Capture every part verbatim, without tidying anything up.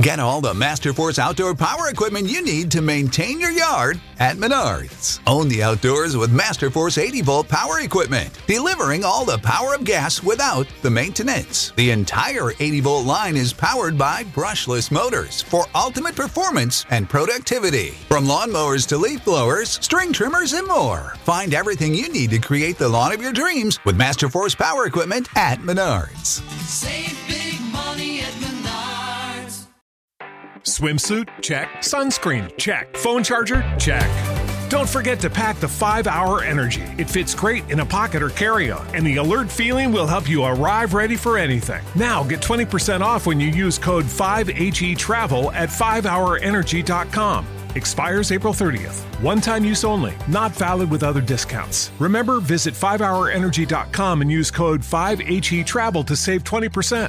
Get all the Masterforce outdoor power equipment you need to maintain your yard at Menards. Own the outdoors with Masterforce eighty volt power equipment, delivering all the power of gas without the maintenance. The entire eighty volt line is powered by brushless motors for ultimate performance and productivity. From lawnmowers to leaf blowers, string trimmers, and more. Find everything you need to create the lawn of your dreams with Masterforce power equipment at Menards. Save big money at Menards. Swimsuit? Check. Sunscreen? Check. Phone charger? Check. Don't forget to pack the five hour Energy. It fits great in a pocket or carry-on, and the alert feeling will help you arrive ready for anything. Now get twenty percent off when you use code five H E travel at five hour energy dot com. Expires April thirtieth. One-time use only. Not valid with other discounts. Remember, visit five hour energy dot com and use code five H E travel to save twenty percent.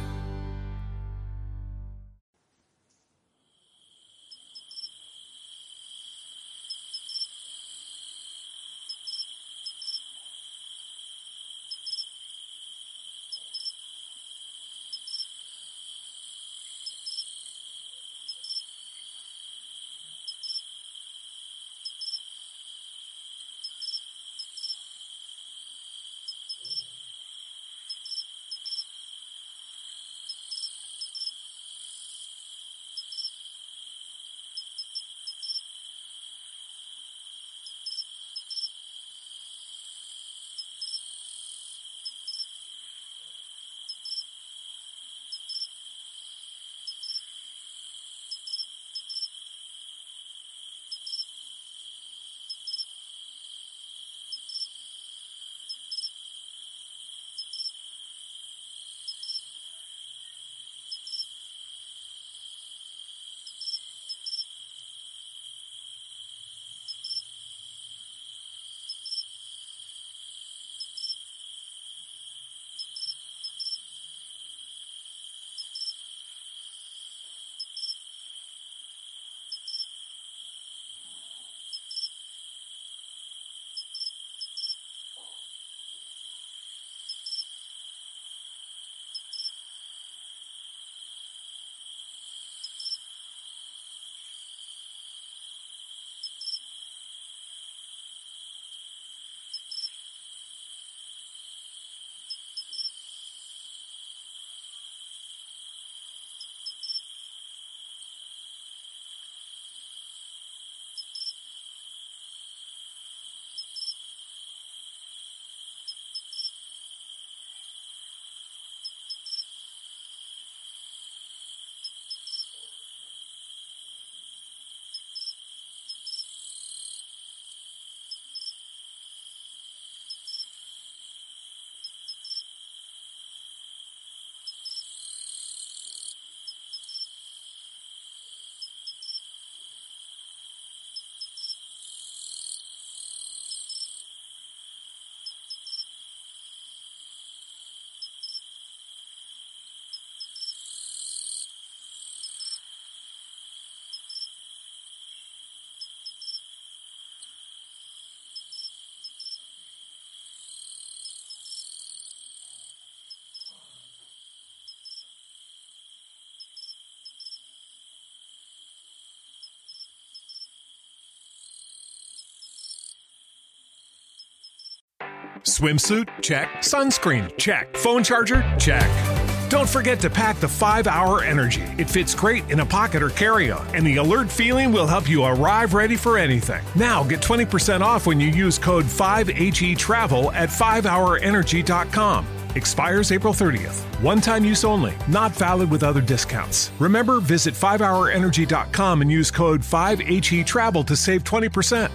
Swimsuit? Check. Sunscreen? Check. Phone charger? Check. Don't forget to pack the five hour Energy. It fits great in a pocket or carry-on, and the alert feeling will help you arrive ready for anything. Now get twenty percent off when you use code five H E travel at five hour energy dot com. Expires April thirtieth. One-time use only. Not valid with other discounts. Remember, visit five hour energy dot com and use code five H E travel to save twenty percent.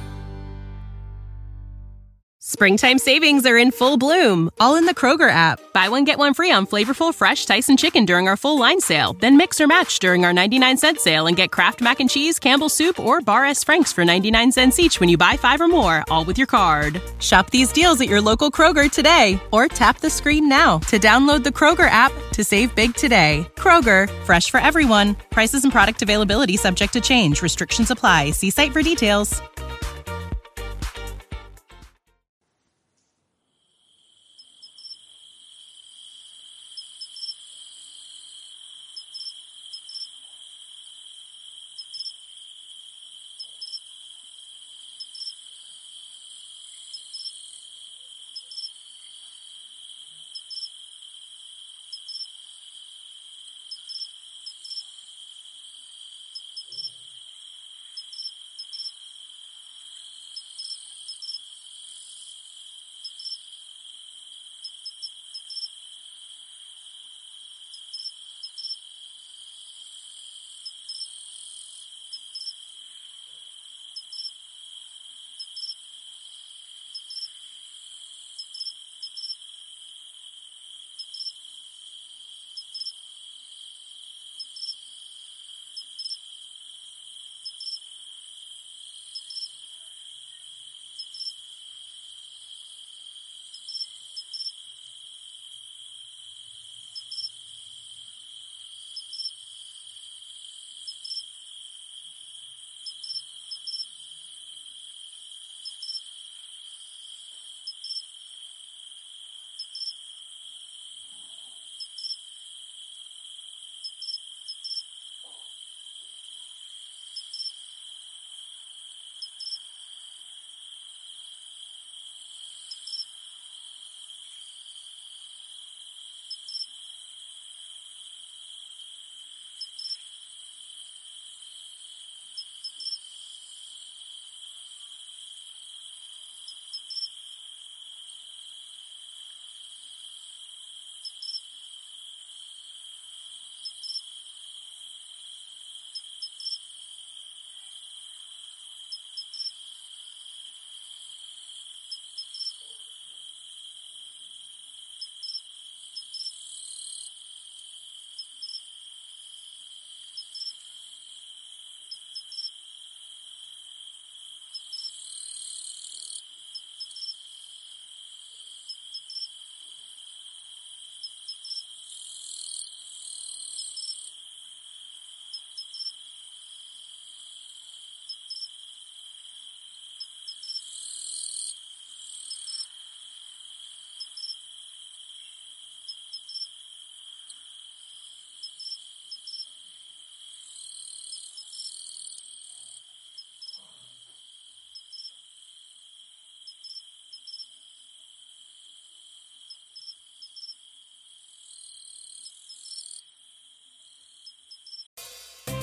Springtime savings are in full bloom, all in the Kroger app. Buy one, get one free on flavorful, fresh Tyson chicken during our full line sale. Then mix or match during our ninety-nine cent sale and get Kraft Mac and Cheese, Campbell's Soup, or Bar S. Frank's for ninety-nine cents each when you buy five or more, all with your card. Shop these deals at your local Kroger today, or tap the screen now to download the Kroger app to save big today. Kroger, fresh for everyone. Prices and product availability subject to change. Restrictions apply. See site for details.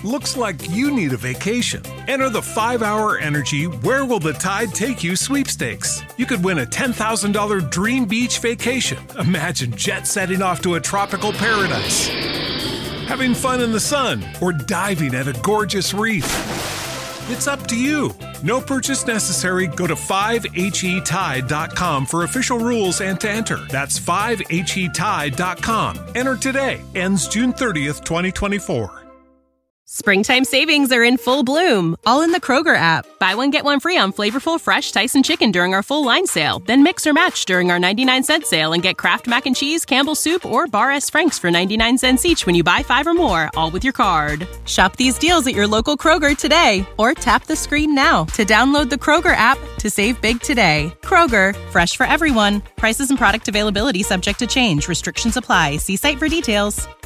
Looks like you need a vacation. Enter the five hour Energy Where Will the Tide Take You sweepstakes. You could win a ten thousand dollars dream beach vacation. Imagine jet setting off to a tropical paradise, having fun in the sun, or diving at a gorgeous reef. It's up to you. No purchase necessary. Go to five H E tide dot com for official rules and to enter. That's five H E tide dot com. Enter today. Ends June thirtieth, twenty twenty-four. Springtime savings are in full bloom, all in the Kroger app. Buy one, get one free on flavorful, fresh Tyson chicken during our full line sale. Then mix or match during our ninety-nine cent sale and get Kraft Mac and Cheese, Campbell's Soup, or Bar S. Frank's for ninety-nine cents each when you buy five or more, all with your card. Shop these deals at your local Kroger today, or tap the screen now to download the Kroger app to save big today. Kroger, fresh for everyone. Prices and product availability subject to change. Restrictions apply. See site for details.